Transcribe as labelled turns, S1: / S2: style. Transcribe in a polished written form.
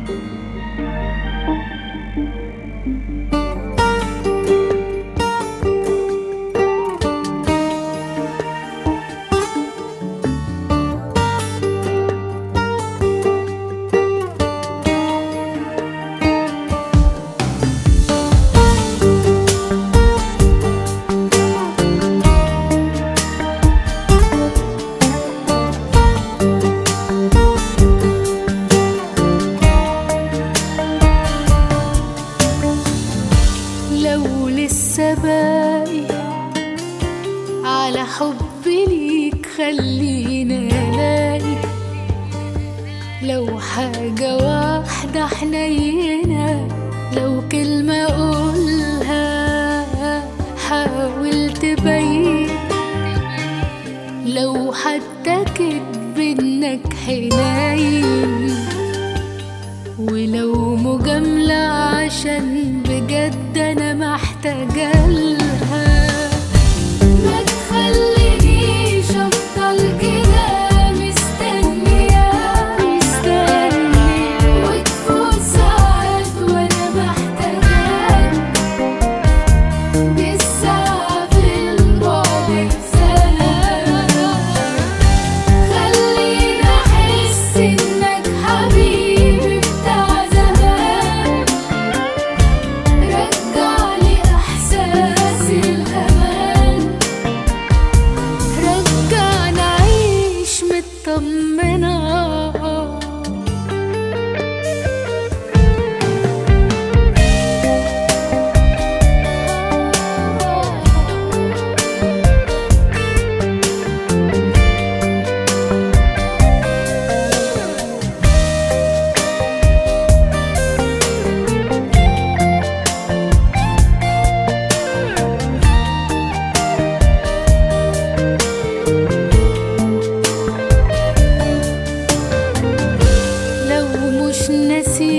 S1: لو لسه باقي على حبي ليك خلينا الاقي، لو حاجة واحدة حنينة، لو كلمة اقولها حاول تبين، لو حتى كدب انك حنين، ولو مجاملة عشان بجد انا محتاجة لها. ما تخلينيش افضل كده مستنية وتفوت ساعات وانا محتاجاك، دي الساعة في البعد سنة. خليني احس انك حبيبي بتاع زمان، رجعلي احساس الامان، رجعنا عيش مطمنة. لو مش ناسي